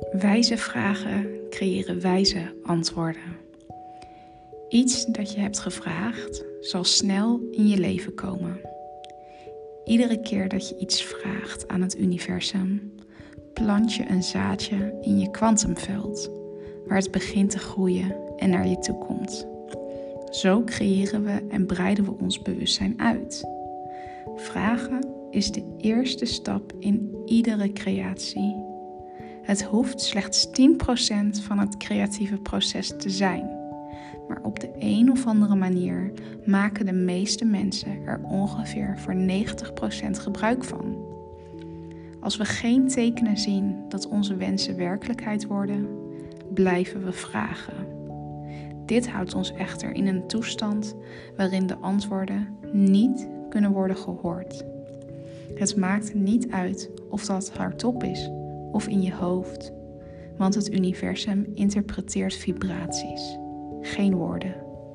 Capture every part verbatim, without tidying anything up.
Wijze vragen creëren wijze antwoorden. Iets dat je hebt gevraagd zal snel in je leven komen. Iedere keer dat je iets vraagt aan het universum, plant je een zaadje in je kwantumveld, waar het begint te groeien en naar je toe komt. Zo creëren we en breiden we ons bewustzijn uit. Vragen is de eerste stap in iedere creatie. Het hoeft slechts tien procent van het creatieve proces te zijn. Maar op de een of andere manier maken de meeste mensen er ongeveer voor negentig procent gebruik van. Als we geen tekenen zien dat onze wensen werkelijkheid worden, blijven we vragen. Dit houdt ons echter in een toestand waarin de antwoorden niet kunnen worden gehoord. Het maakt niet uit of dat hardop is of in je hoofd, want het universum interpreteert vibraties, geen woorden.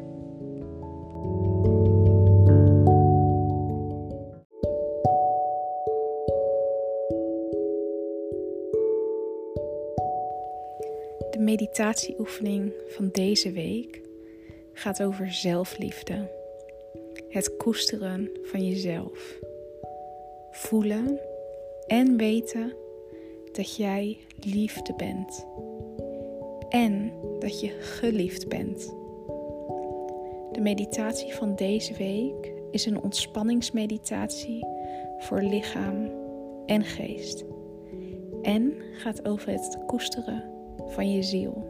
De meditatieoefening van deze week gaat over zelfliefde. Het koesteren van jezelf. Voelen en weten dat jij liefde bent. En dat je geliefd bent. De meditatie van deze week is een ontspanningsmeditatie voor lichaam en geest. En gaat over het koesteren van je ziel.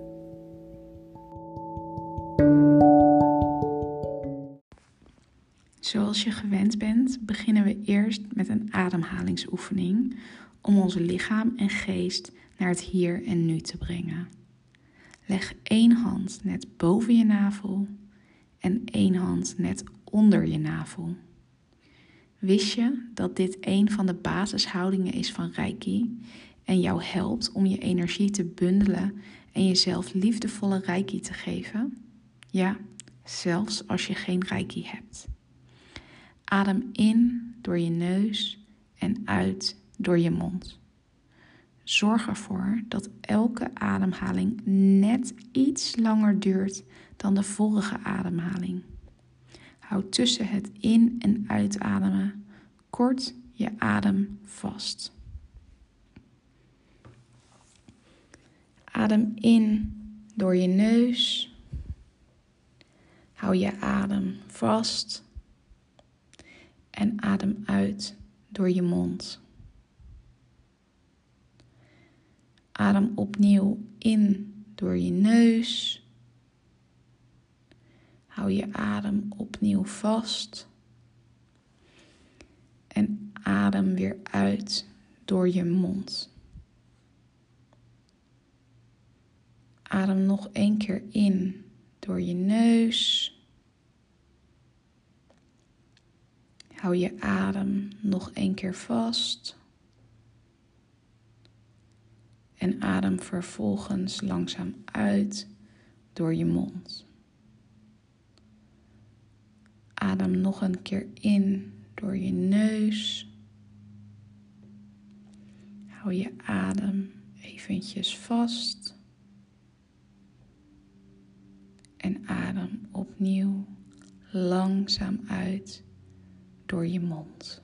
Zoals je gewend bent, beginnen we eerst met een ademhalingsoefening om ons lichaam en geest naar het hier en nu te brengen. Leg één hand net boven je navel en één hand net onder je navel. Wist je dat dit een van de basishoudingen is van Reiki en jou helpt om je energie te bundelen en jezelf liefdevolle Reiki te geven? Ja, zelfs als je geen Reiki hebt. Adem in door je neus en uit door je mond. Zorg ervoor dat elke ademhaling net iets langer duurt dan de vorige ademhaling. Houd tussen het in- en uitademen kort je adem vast. Adem in door je neus. Hou je adem vast. En adem uit door je mond. Adem opnieuw in door je neus. Hou je adem opnieuw vast. En adem weer uit door je mond. Adem nog één keer in door je neus. Hou je adem nog één keer vast. En adem vervolgens langzaam uit door je mond. Adem nog een keer in door je neus. Hou je adem eventjes vast. En adem opnieuw langzaam uit door je mond.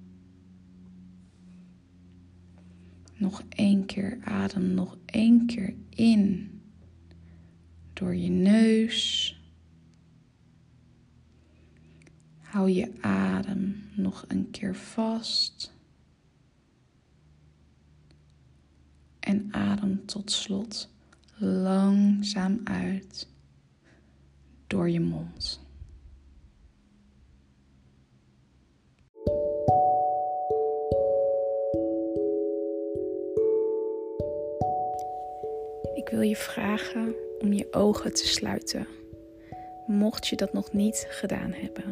Nog één keer adem nog één keer in door je neus. Hou je adem nog een keer vast. En adem tot slot langzaam uit door je mond. Ik wil je vragen om je ogen te sluiten, mocht je dat nog niet gedaan hebben.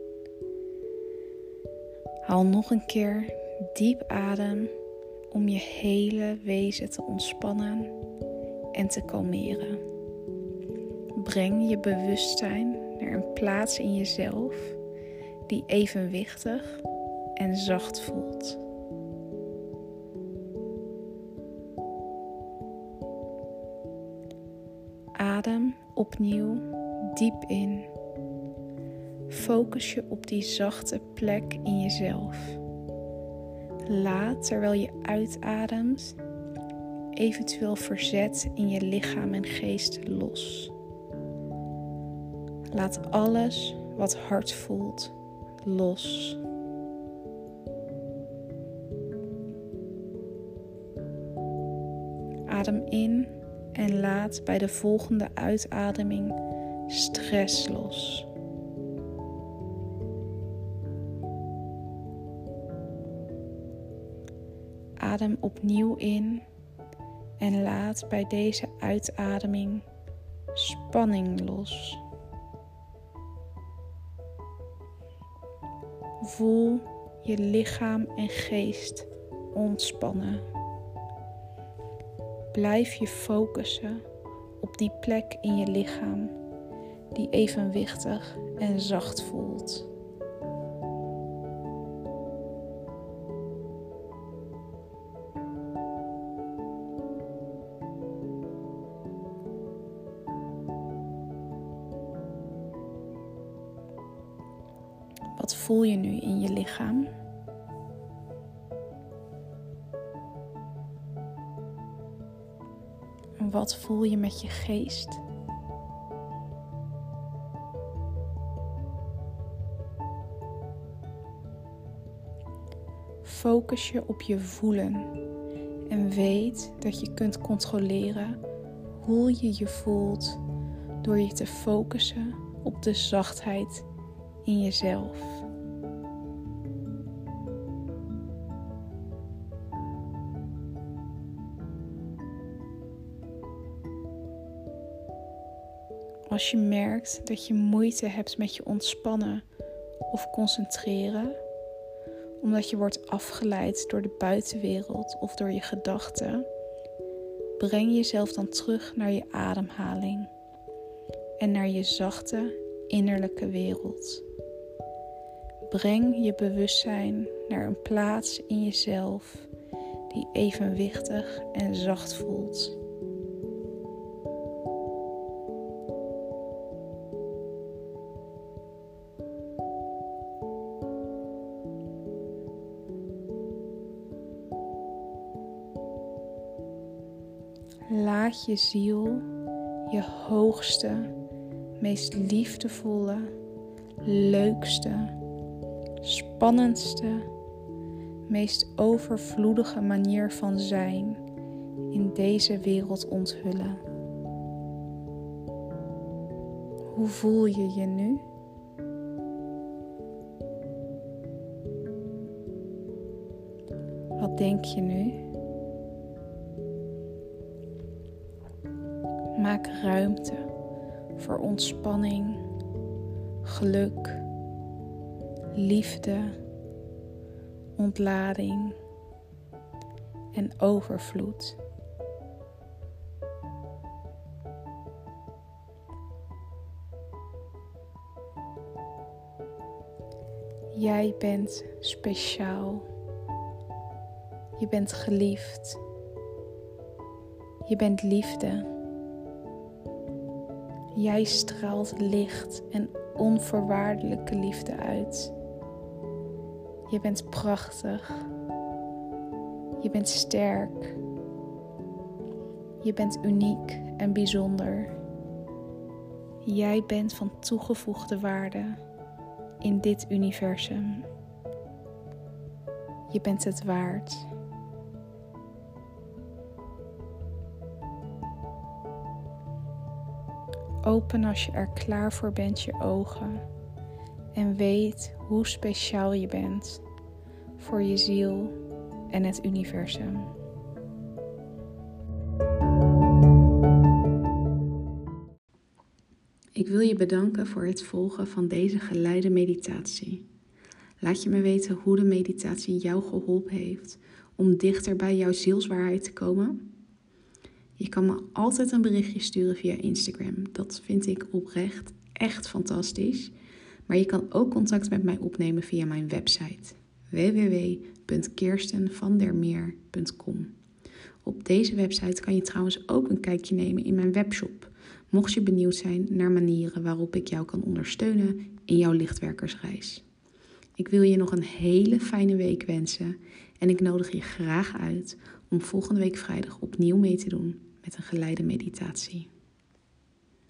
Haal nog een keer diep adem om je hele wezen te ontspannen en te kalmeren. Breng je bewustzijn naar een plaats in jezelf die evenwichtig en zacht voelt. opnieuw diep in. Focus je op die zachte plek in jezelf. Laat, terwijl je uitademt, eventueel verzet in je lichaam en geest los. Laat alles wat hard voelt los. Adem in en laat bij de volgende uitademing stress los. Adem opnieuw in en laat bij deze uitademing spanning los. Voel je lichaam en geest ontspannen. Blijf je focussen op die plek in je lichaam die evenwichtig en zacht voelt. Wat voel je nu in je lichaam? En wat voel je met je geest? Focus je op je voelen en weet dat je kunt controleren hoe je je voelt door je te focussen op de zachtheid in jezelf. Als je merkt dat je moeite hebt met je ontspannen of concentreren, omdat je wordt afgeleid door de buitenwereld of door je gedachten, breng jezelf dan terug naar je ademhaling en naar je zachte innerlijke wereld. Breng je bewustzijn naar een plaats in jezelf die evenwichtig en zacht voelt. Laat je ziel je hoogste, meest liefdevolle, leukste, spannendste, meest overvloedige manier van zijn in deze wereld onthullen. Hoe voel je je nu? Wat denk je nu? Maak ruimte voor ontspanning, geluk, liefde, ontlading en overvloed. Jij bent speciaal. Je bent geliefd. Je bent liefde. Jij straalt licht en onvoorwaardelijke liefde uit. Je bent prachtig. Je bent sterk. Je bent uniek en bijzonder. Jij bent van toegevoegde waarde in dit universum. Je bent het waard. Open als je er klaar voor bent je ogen en weet hoe speciaal je bent voor je ziel en het universum. Ik wil je bedanken voor het volgen van deze geleide meditatie. Laat je me weten hoe de meditatie jou geholpen heeft om dichter bij jouw zielswaarheid te komen. Je kan me altijd een berichtje sturen via Instagram. Dat vind ik oprecht echt fantastisch. Maar je kan ook contact met mij opnemen via mijn website w w w punt kirsten van der meer punt com. Op deze website kan je trouwens ook een kijkje nemen in mijn webshop, mocht je benieuwd zijn naar manieren waarop ik jou kan ondersteunen in jouw lichtwerkersreis. Ik wil je nog een hele fijne week wensen en ik nodig je graag uit om volgende week vrijdag opnieuw mee te doen met een geleide meditatie.